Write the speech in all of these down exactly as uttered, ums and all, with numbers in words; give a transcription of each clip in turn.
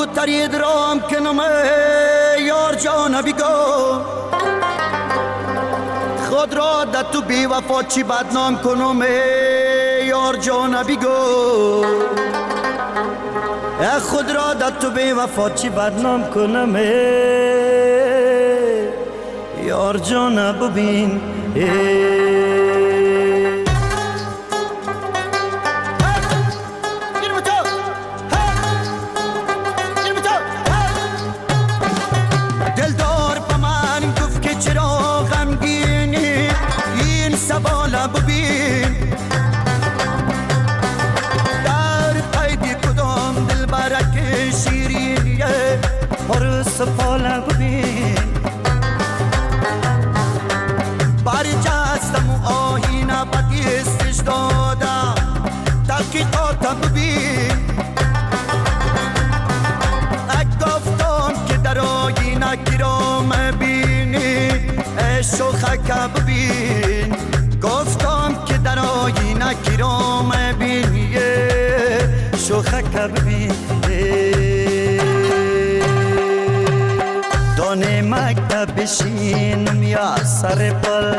زودتری درام کنم یار جان بگو خود را در تو بی وفا چی بدنام کنم یار جان بگو خود را در تو بی وفا چی بدنام کنم یار جان ببین دلدار با من گفت که چرا غمگینی این سوالا ببین در قید کدام دل برک شیرینیه هر سفالا ببین برجستم و آهینه بدیستش دادم تحقیقاتم ببین گفتم که در آینه گرام بینی شوخک ببین گفتم که در آینه گرام بینی شوخک ببین دانه مکتب بشینم یا سر پل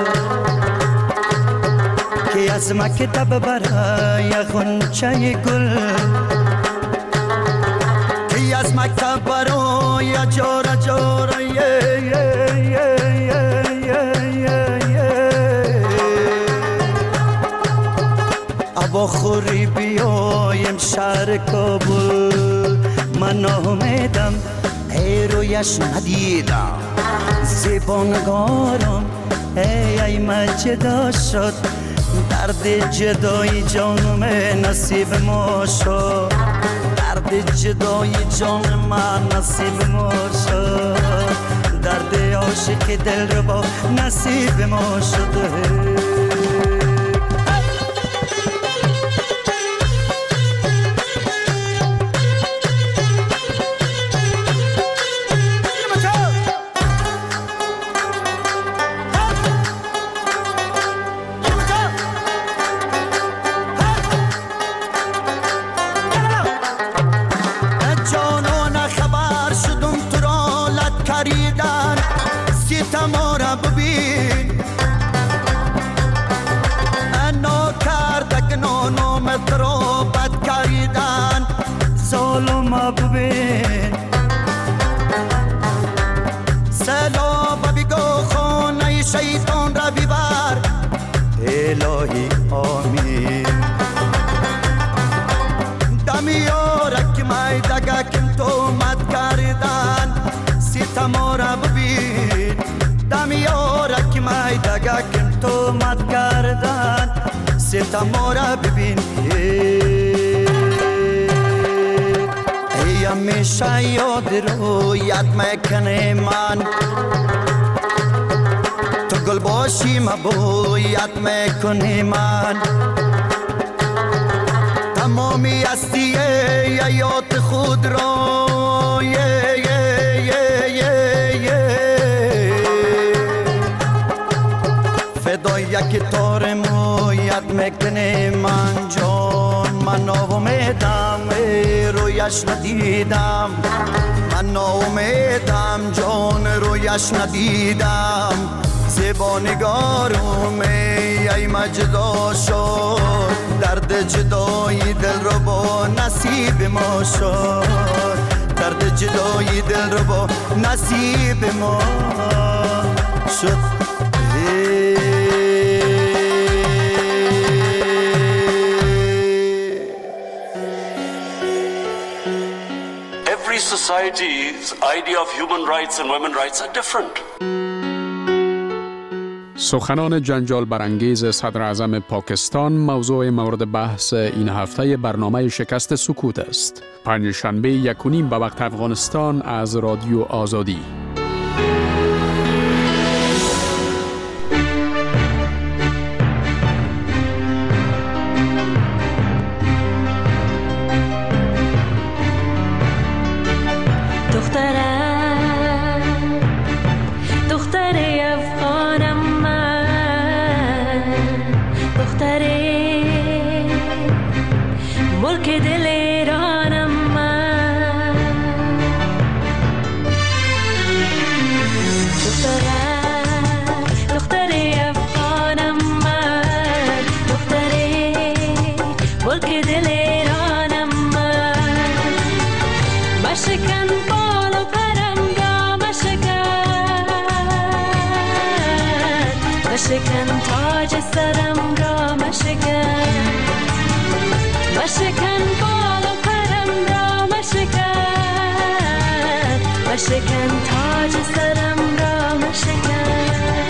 که از مکتب برای خونچه گل که از مکتب برای جارا جارا ابا خوری بیایم شهر کابل من آمدم ای رویش ندیدم زیبانگارم ای ای من جدا شد درد جدای جانم نصیب ما شد درد جدای جان من نصیب ما شد درد عاشق دل رو با نصیب ما شده تمارا ببین انا کردک نانو مترو بد کردن ظالم ببین سلام بگو خانه شیطان را ببر الهی آمین دمیارک مایدگکم تو مد کردن ستمارا ببین دمیارک مایدگکم تو مد کردن ستمارا ببین ای همیشه یاد رو یاد میکنه من تو گل باشی مبو یاد میکنه من تمامی هستی یاد خود رو فدا یک تار مویت میکنه من جان من ناامیدم رویش ندیدم من ناامیدم جان رویش ندیدم زبانگارم ای مجدا شد درد جدای دل رو با نصیب ما شد درد جدای دل رو با نصیب ما شد Every society's idea of human rights and women's rights are different. سخنان جنجال برانگیز صدر اعظم پاکستان موضوع مورد بحث این هفته برنامه شکست سکوت است. پنجشنبه یک و نیم به وقت افغانستان از رادیو آزادی. ملک دل ایرانم من مشکن تاج سرم را مشکن، مشکن بال و پرم را مشکن، مشکن تاج سرم را مشکن.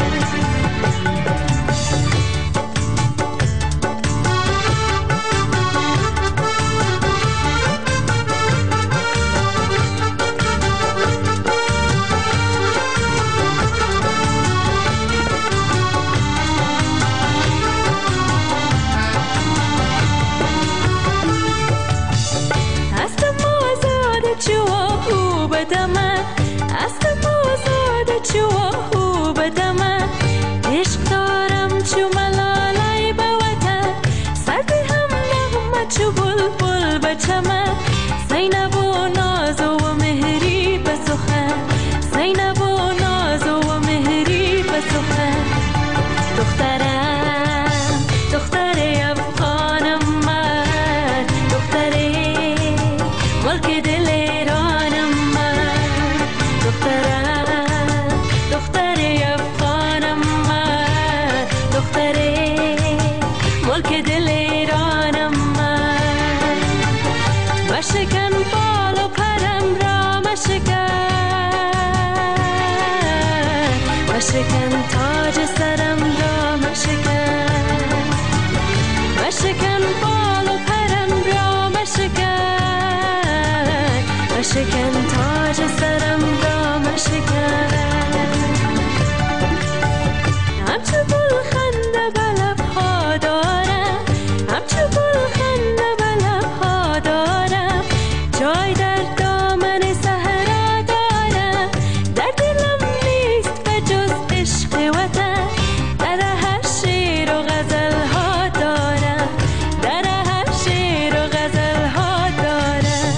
مشکن تاج سرم را مشکن، مشکن بال و پرم را مشکن، مشکن تاج سرم را مشکن. همچو گل خنده به لب‌ها دارم، همچو گل خنده به لب‌ها دارم، جای در دامن صحرا دارم، در دلم نیست به جز عشق وطن، در هر شعر و غزل‌ها دارم، در هر شعر و غزل‌ها دارم.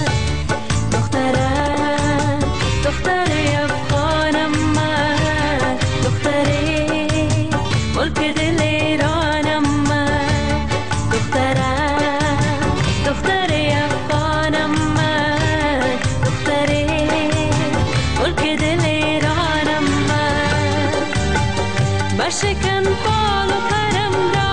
دخترم دختر افغانم من، دختری ملک دل ایرانم من، دخترم دختر افغانم من، دختری ملک دل ایرانم من. مشکن بال و پرم را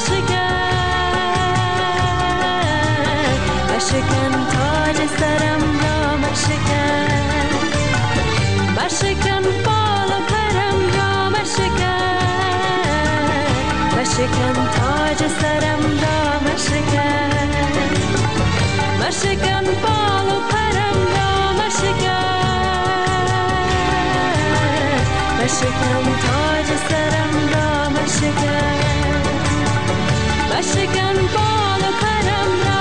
مشکن، مشکن تاج سرم را مشکن، مشکن بال و پرم را مشکن، مشکن تاج سرم را مشکن، مشکن بال و پرم را مشکن، مشکن تاج سرم را مشکن، مشکن بال و پرم را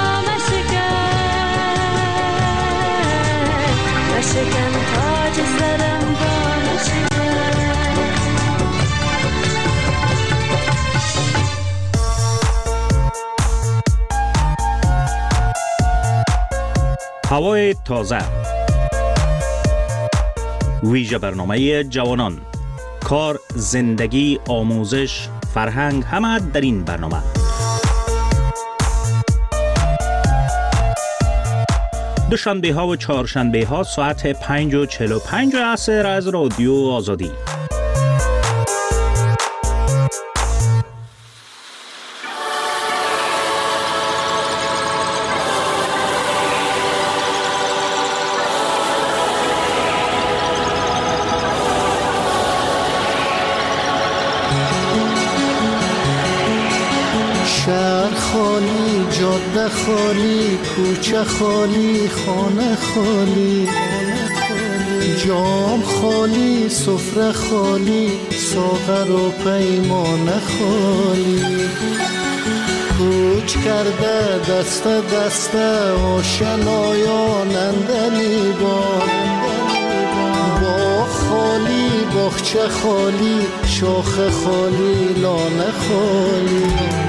مشکن، مشکن تاج سرم را مشکن. هوای تازه، ویژه برنامه جوانان، کار، زندگی، آموزش، فرهنگ، همه در این برنامه. دوشنبه ها و چهارشنبه ها ساعت پنج و چهل و پنج عصر از رادیو آزادی. شهر خالی، جاده خالی، کوچه خالی، خانه خالی، جام خالی، سفره خالی، ساغر و پیمانه خالی. کوچ کرده دسته دسته آشنایان اندلی بار، باغ خالی، باغچه خالی، شاخه خالی، لانه خالی.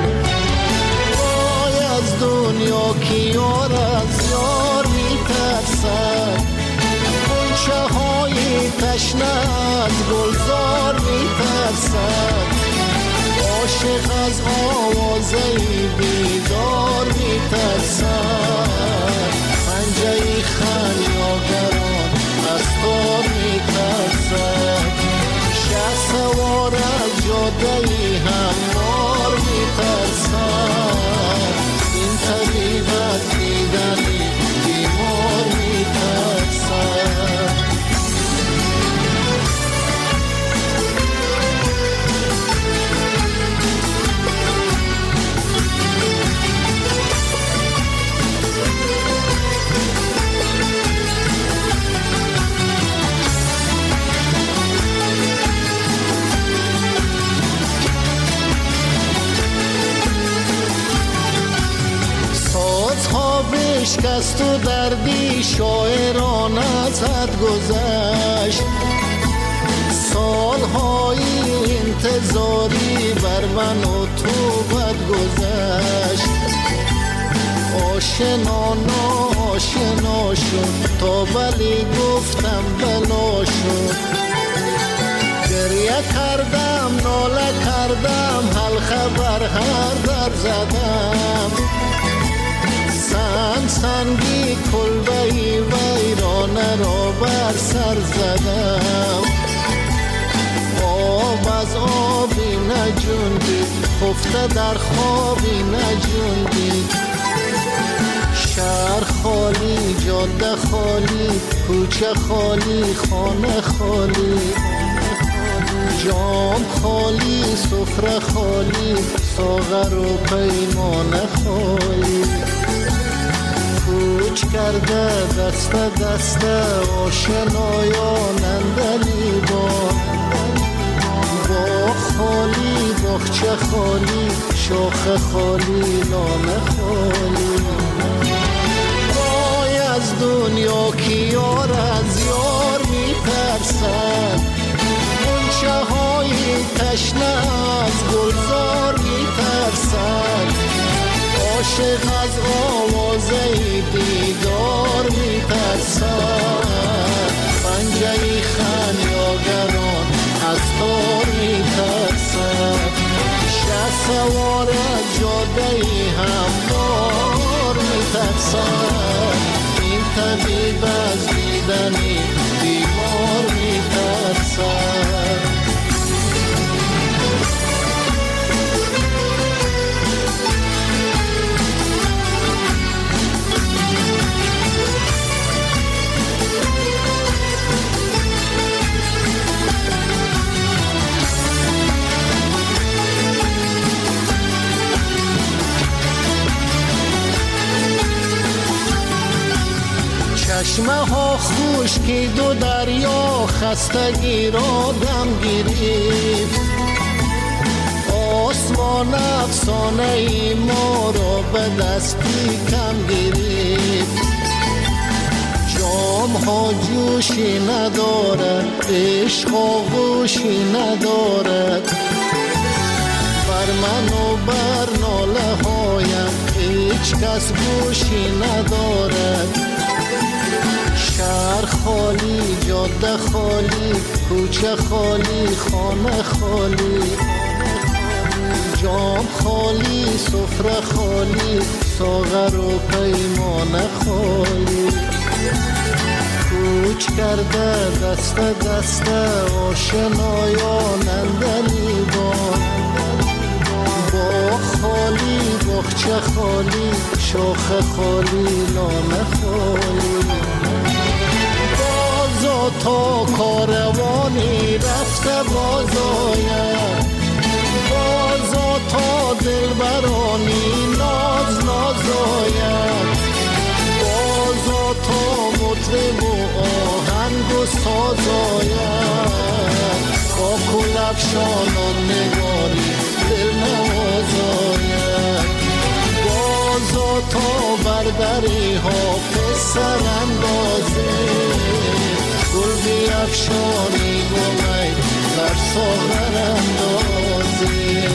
دنیا کی یار از یار میترسد، غنچه های تشنه از گلزار میترسد، عاشق از آوازه بیدار میترسد، پنجه خنیاگران از تار میترسد، شه سوار از جاده آوازه‌ای هموار میترسد. این طبیب از دیدن بیمار میترسد. بشکست و دردی شاعران از حد گذشت. سالهای انتظاری بر من و تو بد گذشت. آشنا ناشنا شد تا بلی گفتم بلا شد. گریه کردم ناله کردم حل خبر هر در زدم. سنگ سنگی کلبهی ویرانه را بر سر زدم. آب از آبی نجوندید خفته در خوابی نجوندید. شهر خالی جاده خالی کوچه خالی خانه خالی. جام خالی سفره خالی ساغر و پیمانه خالی. کوچ کرده دست دست آشنایان اندلی با. باغ خالی باغچه خالی شاخه خالی لانه خالی. وای از دنیا کی یار از یار میترسد. غنچه های تشنه از گلزار میترسد. عاشق از آوازه دیدار میترسد. پنجه خمیازگران از تار میترسد. شه سوار از جاده هموار میترسد. این طبیب از دیدنی بیمار میترسد. چشمه ها خشکید و دریا خستگی را دم گرفت. آسمان افسانه ای ما را به دستی کم گرفت. جام ها جوشی ندارد عشق آغوشی ندارد. بر من و بر ناله هایم هیچ کس گوشی ندارد. شهر خالی جاده خالی کوچه خالی خانه خالی. جام خالی سفره خالی ساغر و پیمانه خالی. کوچ کرده دست دست آشنایان اندلی با. باغ خالی باغچه خالی شاخه خالی لانه خالی. بازا تا کاروانی رفته باز آید. بازا تا دلبرانی ناز ناز آید. بازا تا مطرب و آهنگ و ساز آید. با کل افشانان نگاری دل نواز آید. بازا تا بردری حافظ سر اندازه. گل بی افشانی گمی در ساغر اندازه.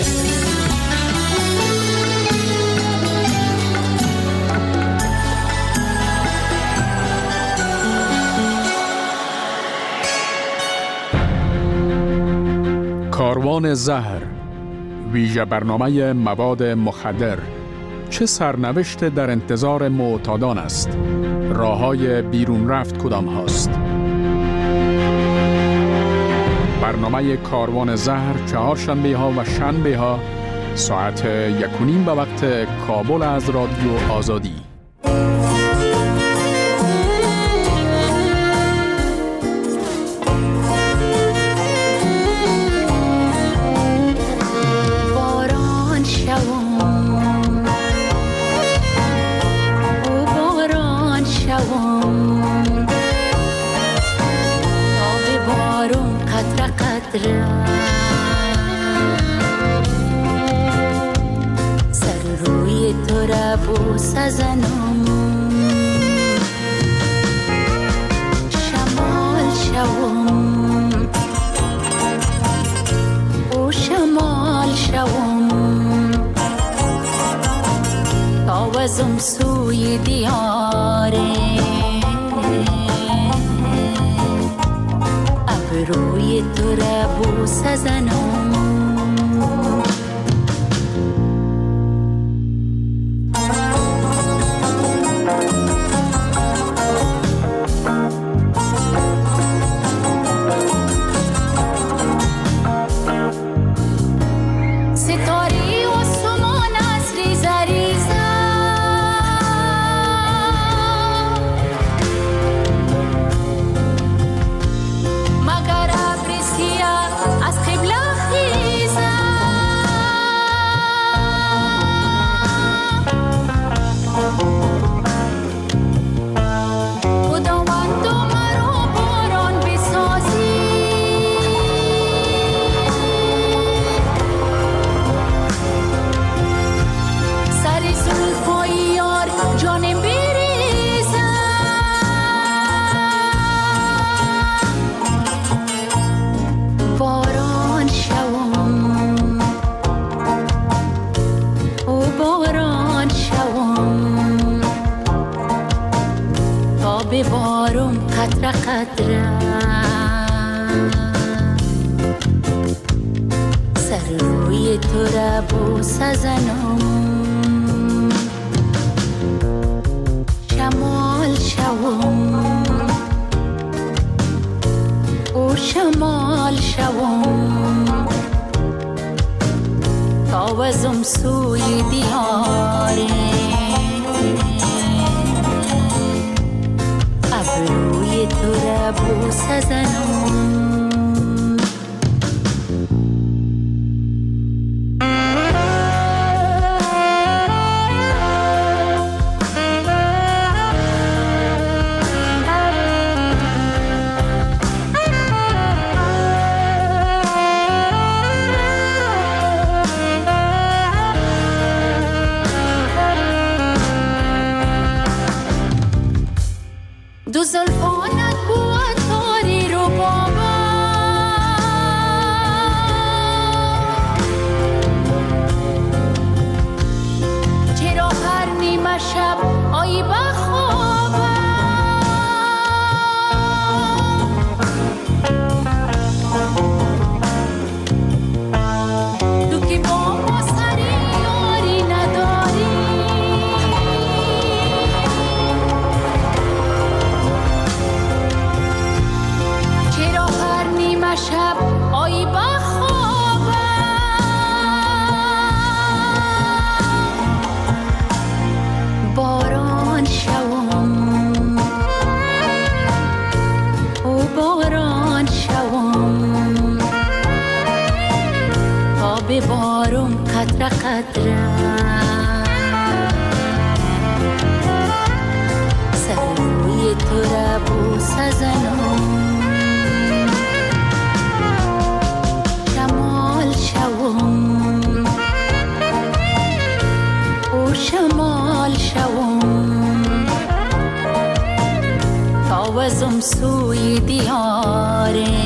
کاروان زهر، ویژه برنامه مواد مخدر، چه سرنوشت در انتظار معتادان است؟ راههای بیرون رفت کدام هاست؟ برنامه کاروان زهر چهارشنبه ها و شنبه ها ساعت یک و نیم به وقت کابل از رادیو آزادی. سر روی تو را بوس زنم، شمال شوم او شمال شوم تا وزم سوی دیاره روی تو را بوس زنم. ببارم قطره قطره سر روی تو را بوس زنم، شمال شوم او شمال شوم تا وزم سوی دیاره روی تو را بوس زنم. دو زلفانت بود تاری رو بابا چرا هر نیمه شب آیی بخوابم تو که با ما سری یاری نداری شب آیی بخوابم باران شوم او باران شوم تا ببارم قطره قطره سر روی تو را بوس زنم، شوم او شمال شوم تا وزم سوی دیاره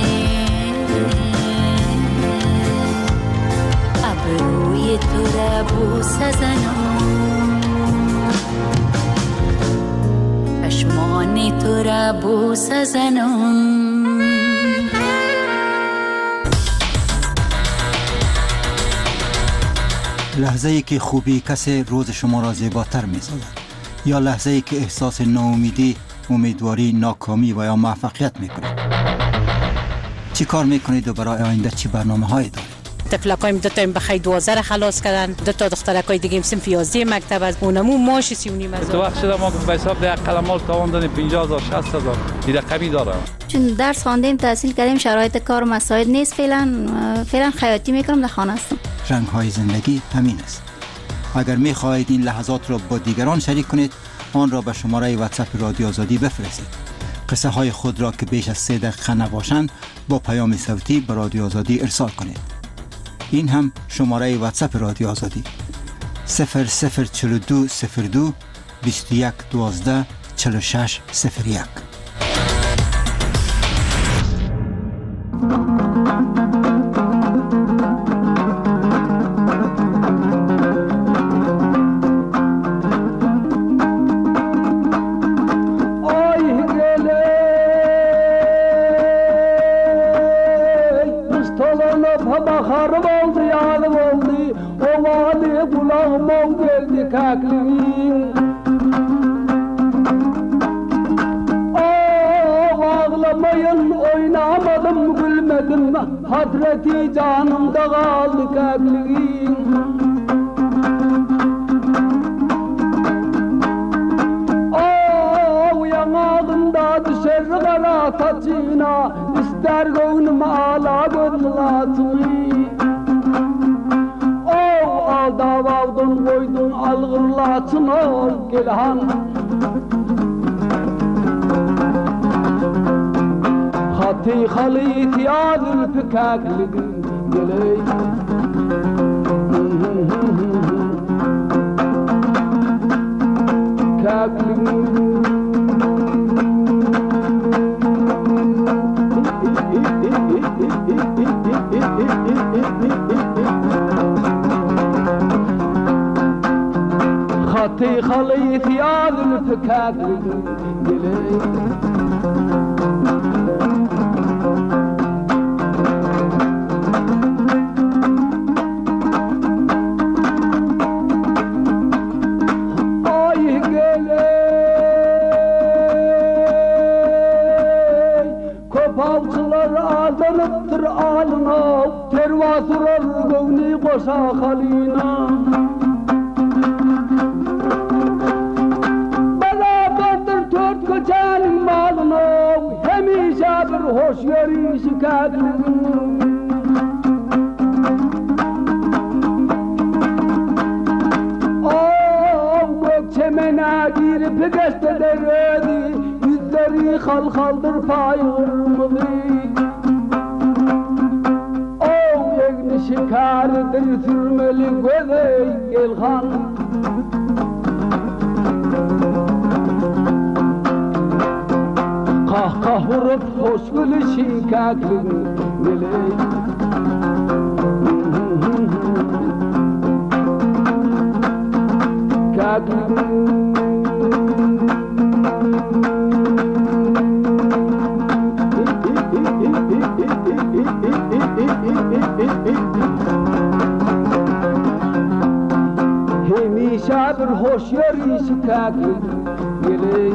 ابروی تو را بوس زنم، چشمان تو را بوس زنم. لحظه ای که خوبی کسی روز شما را زیباتر می سازد یا لحظه ای که احساس ناامیدی، امیدواری، ناکامی و یا موفقیت می کند. چی کار میکنید و برای آینده چی برنامه هایی دارید؟ تفلکایم دو تا بخیر دوازده خلاص کردن، دو تا دخترکای دیگه صنف یازده مکتب از اونمو ماش سی و نیم هزار. تو وقت شده ما به حساب ده قلمال تاوان دادیم پنجاه هزار شصت هزار این رقمی داره. چون درس خواندیم تحصیل کردیم شرایط کار مساعد نیست، فعلا فعلا خیاطی میکنم در خانه هستم. رنگ های زندگی همین است. اگر میخواهید این لحظات را با دیگران شریک کنید آن را به شماره واتساپ رادیو آزادی بفرستید. قصه های خود را که بیش از سه دقیقه نباشند با پیام صوتی به رادیو آزادی ارسال کنید. این هم شماره واتساپ رادیو آزادی صفر صفر چهل و دو صفر دو بیست و یک دوازده چهل و شش صفر یک. Hasreti canımda kaldı kalbim. Oh yanağında düşer kara saçına, ister gönlüm ağla gönlatını. Oh alda vardın koydun algırlatını gelhan. خطي خليت يا ذلفكاك لقلي كاك خطي خليت يا ذلفكاك لقلي Aldanıptır alına, tervasurar gövni koşa halina. Beraberdir dört köçenin malına, hemişe bir hoş yeri şikayetliğin. Oh, gökçemene girip geçte deredi, yüzleri hal haldır payırmıdı. Şikardır sürmeli gözey gelhan. Kah kah vurup hoş gülü şikaklı geley. Kaklı hemişe bir hoş yeri şikaklı geley.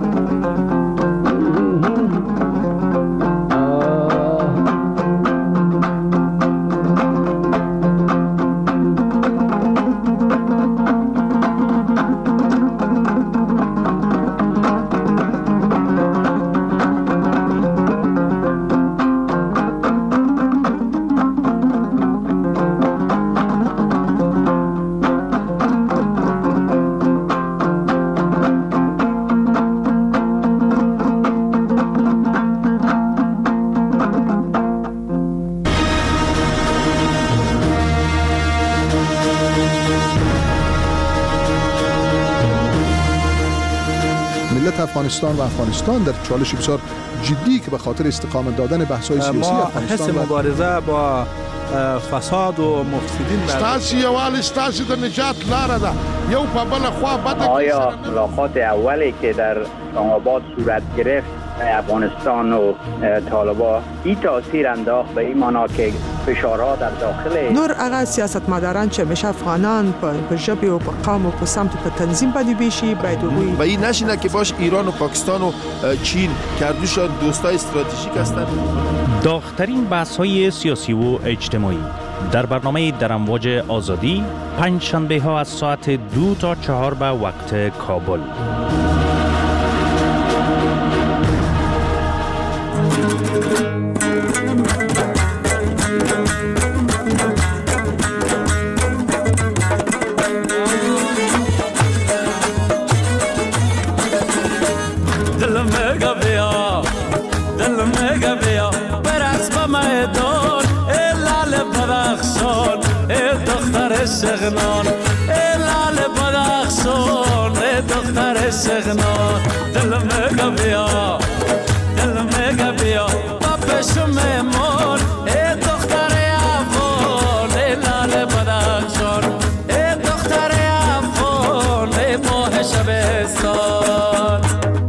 افغانستان و افغانستان در چالش بسیار جدی که به خاطر استقامت دادن بحث‌های سیاسی افغانستان ما حس مبارزه با فساد و مفسدین ستاسي یوال ستاسي د نجات لاره ده یو په بل خوا بده. آیا ملاقات اولی که در اسلام آباد صورت گرفت افغانستان و طالبان این تاثیر انداخت به این معنا که فشارها در داخل نور هغه سیاستمداران چې همیشه افغانان په ژبې او په قوم او په سمت په تنظیم باندې بیشي باید وګوري و این نشینه که باش ایران و پاکستان و چین کردوشان دوستای استراتژیک هستند. داغ‌ترین بحث‌های سیاسی و اجتماعی در برنامه در امواج آزادی پنج شنبه ها از ساعت دو تا چهار به وقت کابل. سغنان لال بدخشان دختر سغنان دل مگا بیا دل مگا بیا بابش میمون دختر افغان لال بدخشان دختر افغان ماه شبستان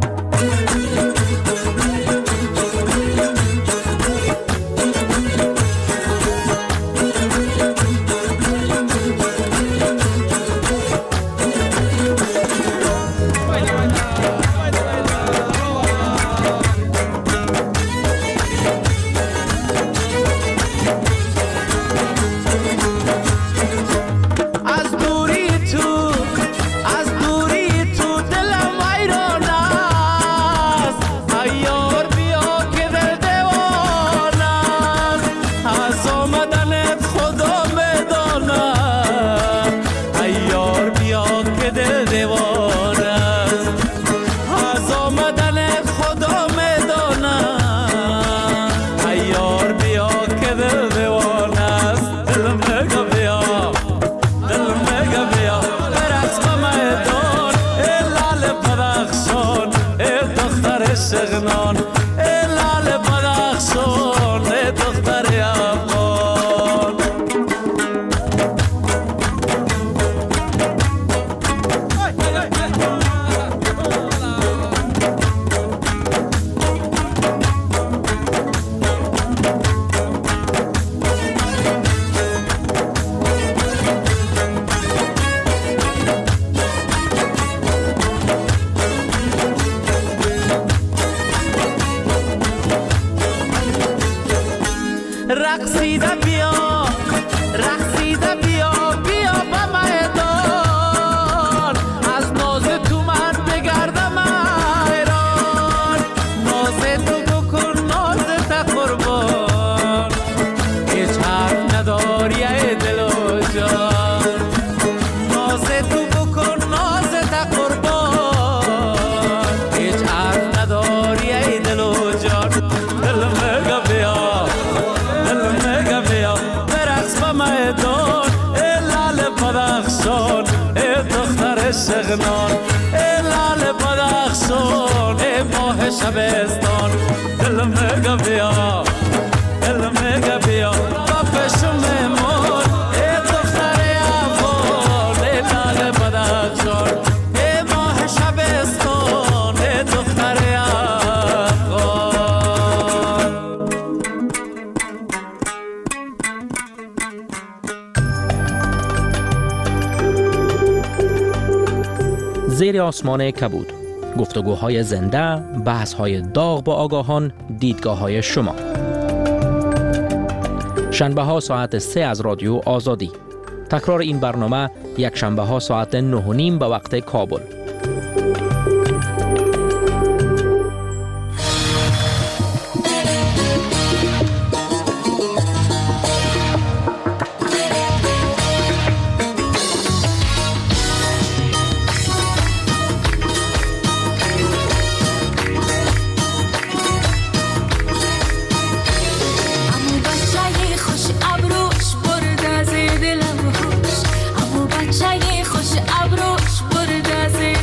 سغنان لال بدخشان دختر افغان رقصیده بیا رقصیده بیا بیا به میدان از ناز تو من بگردم ایران ناز تو بکن ناز تا قربان هیچ حرف نداری ای دل و جان ناز تو بکن ناز تا قربان هیچ حرف نداری ای دل و جان دل مگا بیا میدان لال بدخشان دختر سغنان لال بدخشان ماه شبستان دل مگا بیا دل مگا بیا بابش میمون دختر افغان لال بدخشان ماه شبستان دختر افغان. زیر آسمان کبود، گفتگوهای زنده، بحث‌های داغ با آگاهان، دیدگاه‌های شما. شنبه ها ساعت سه از رادیو آزادی. تکرار این برنامه یک شنبه ها ساعت نه و نیم به وقت کابل. خوش ابروش برد از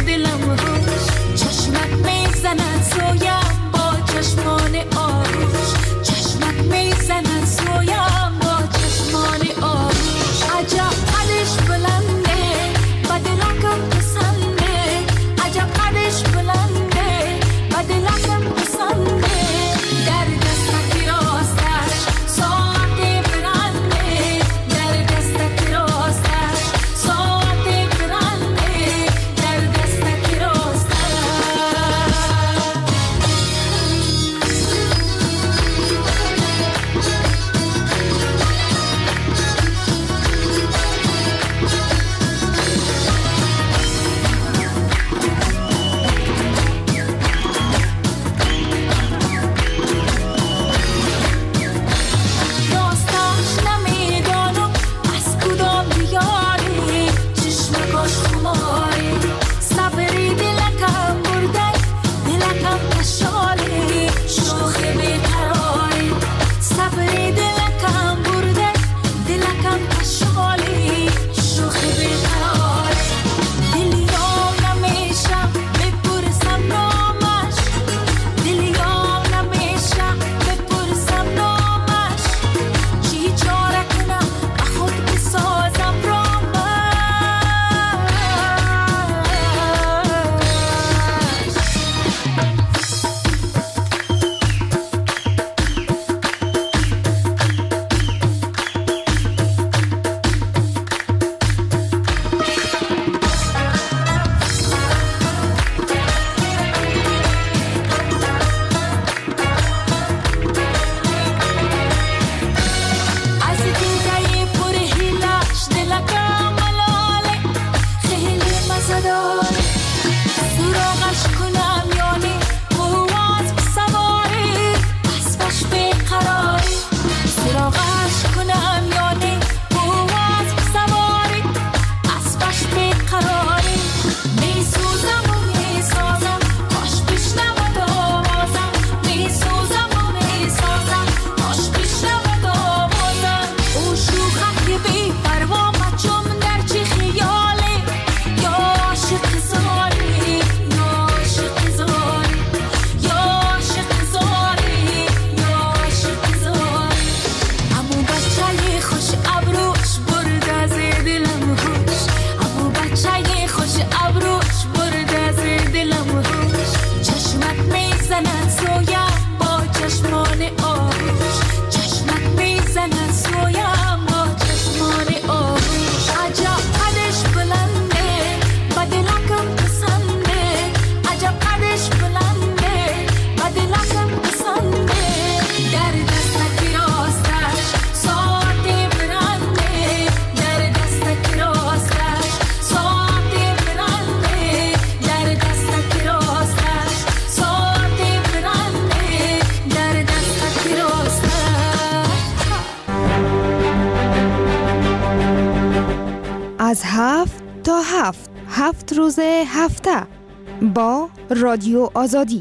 از هفت تا هفت هفت روز هفته با رادیو آزادی.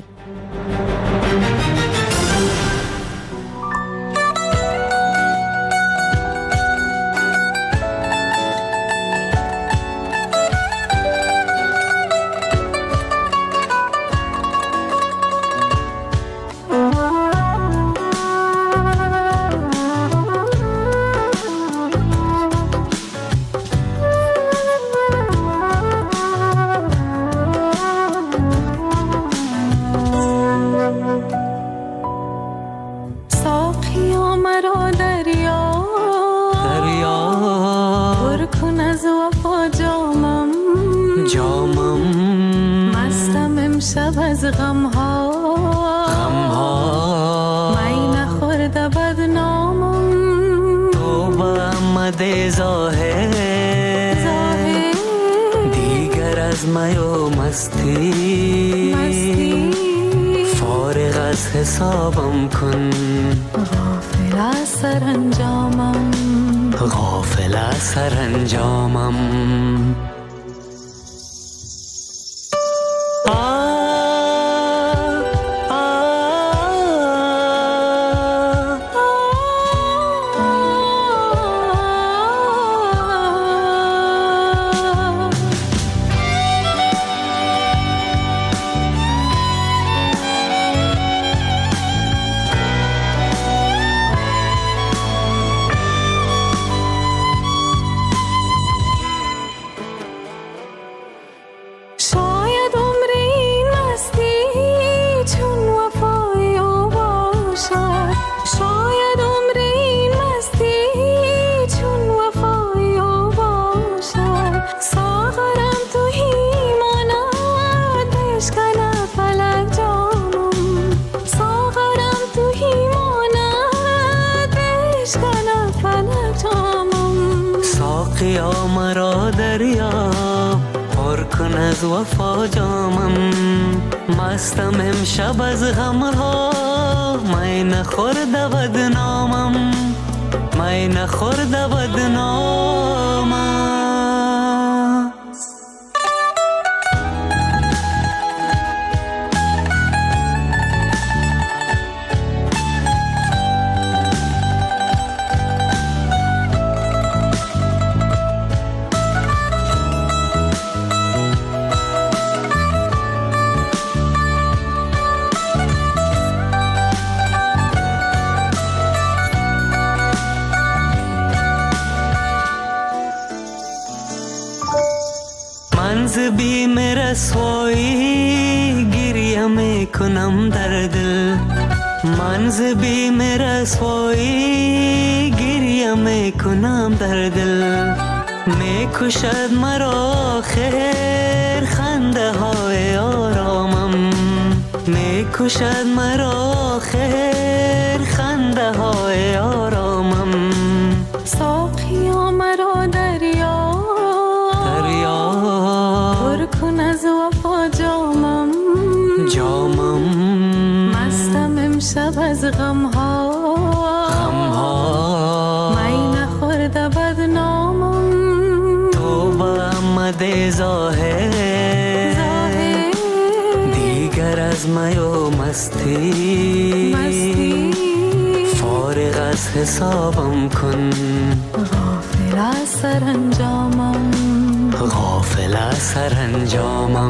حسابم کن غافل از سرانجامم غافل از سرانجامم از وفا جامم مستم امشب از غمها می نخورد بدنامم می نخورد بدنامم بیم رسوایی گریه میکنم در دل من ز بیم رسوایی گریه میکنم در دل میکشد مرا خیر خنده های آرامم میکشد مرا خیر خنده های آرامم ساقیا مرا دریا کن از وفا جامم جامم مستم امشب از غمها غمها می نخورد بدنامم تو با آمده ظاهر ظاهر دیگر از می و مستی مستی فارغ از حسابم کن غافل از سرانجامم غافل از سرانجامم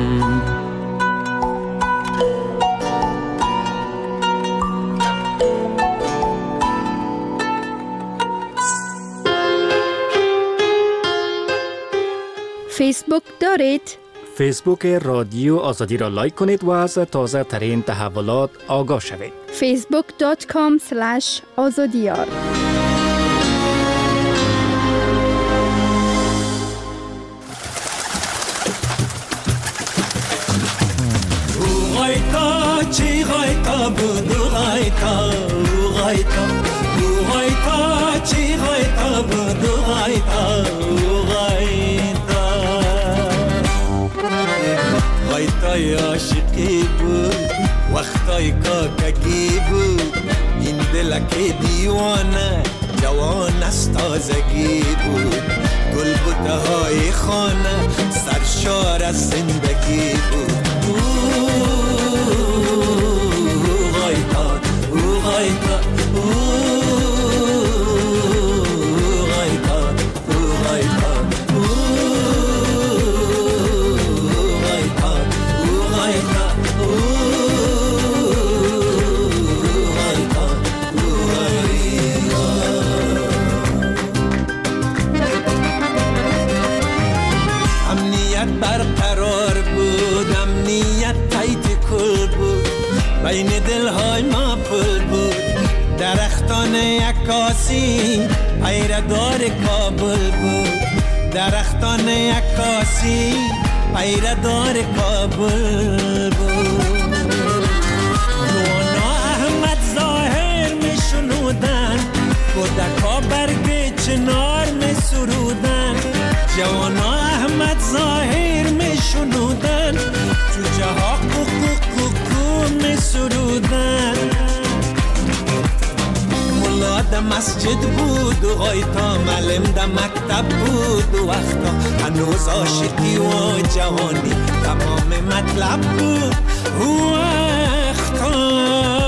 فیسبوک دارید؟ فیسبوک رادیو آزادی را لایک کنید و از تازه ترین تحولات آگاه شوید. فیسبوک دات کام اسلش آزادیار. چی غایتا بودو غایتا غایتا غایتا چی غایتا بودو غایتا غایتا غایتای عاشقی بود وقتای کاکگی بود این دلک دیوانه جوان است تازگی بود گل بوته خانه سرشار از زندگی بود. او غایتا او غایتا او غایتا او غایتا او غایتا او غایتا برقرار بود، امنیت تایت کل بود، بین دلهای ما پل بود. درختان عکاسی پیردار کابل بود، درختان عکاسی پیردار کابل بود. نوانا احمد ظاهر می شنودن، کودکا برگ چنار می سرودن. جوانا احمد ظاهر می شنودن، جوجه ها کوکو کوکو می سرودن. ملا ده مسجد بود و غایتا، معلم ده مکتب بود و وقتا. هنوز عاشقی و جوانی تمام مطلب بود و وقتا.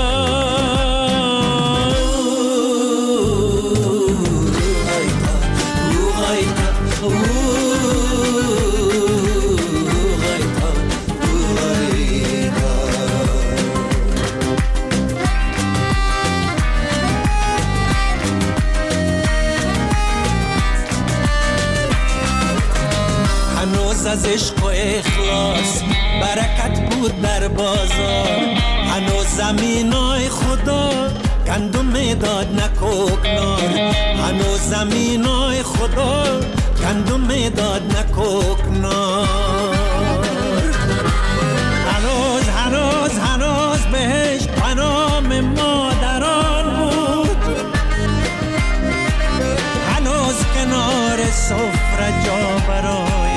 از عشق و اخلاص برکت بود در بازار. هنوز زمینای خدا گندم داد نکوکنار، هنوز زمینای خدا گندم داد نکوکنار. هنوز هنوز هنوز بهشت پنام مادران بود، هنوز کنار سفره جا برای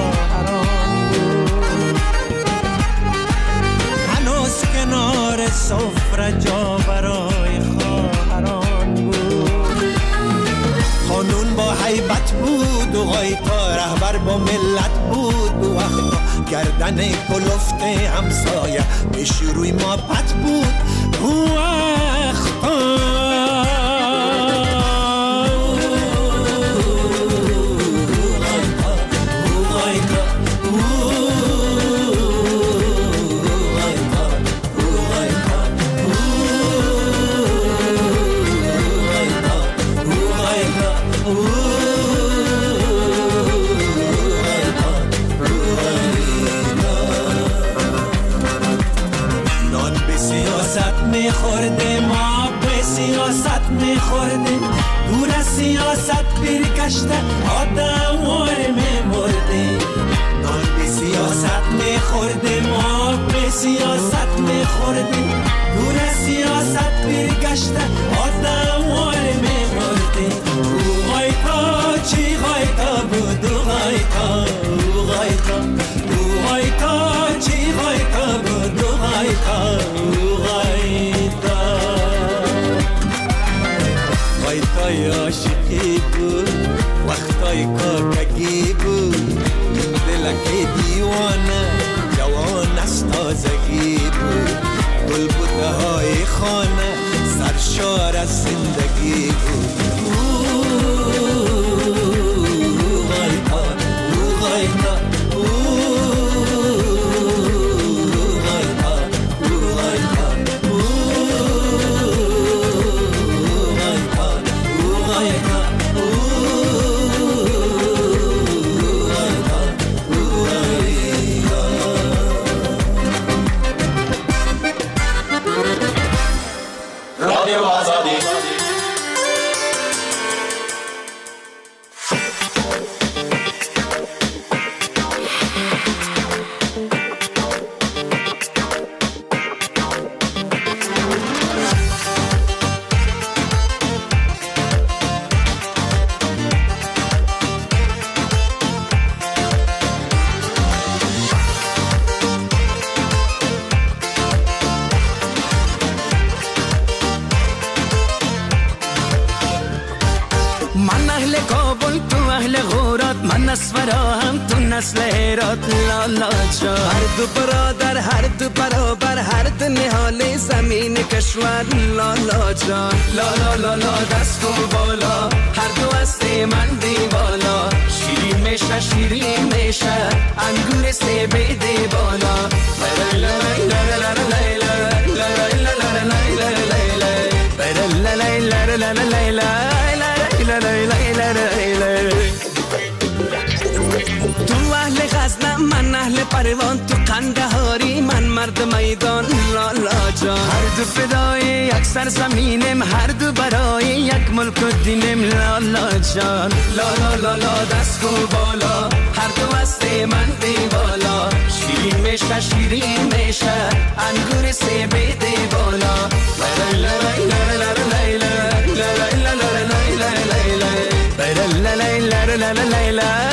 کنار سفره جا برای خواهران بود. قانون با حیبت بود و غایتا رهبر با ملت بود و وقتا گردن کلفت همسایه پیش روی ما پت بود و وقتا. میخورده ما به سیاست میخورده، دور از سیاست برگشته آدم وار میمرده. نان به سیاست میخورده ما به سیاست میخورده، دور از سیاست برگشته آدم وار میمرده. او غایتا چی غایتا بود او غایتا او غایتا او غایتا چی غایتا بود او غایتا او غایتا. غایتای عاشقی بود، وقتای کاکگی بود، دلک دیوانه جوان از تازگی بود. گلبوته های خانه سرشار از زندگی بود. او غایتا او غایتا اهل کابل تو اهل غورات من نسورا هم تو نسل هرات لالا جان هر دو برادر هر دو برابر هر دو نهال زمین کشور لالا جان لالا لالا دست کن بالا هر دو هست من دیوالا شیرین میشه شیرین میشه انگور سه بیده بالا لا لا لا لا لا تو اهل غزنم من اهل پروان تو قندهاری من مرد میدان لالا جان هر دو فدای یک سرزمینم هر دو برای یک ملک و دینم لالا جان لالا لالا دست کو بالا هر دو هست من دیوالا شیرین میشه شیرین میشه انگور سه بیده بالا لا لا لا لا لا لا لا لا لا لا لا لا لا لا لا لا لا لا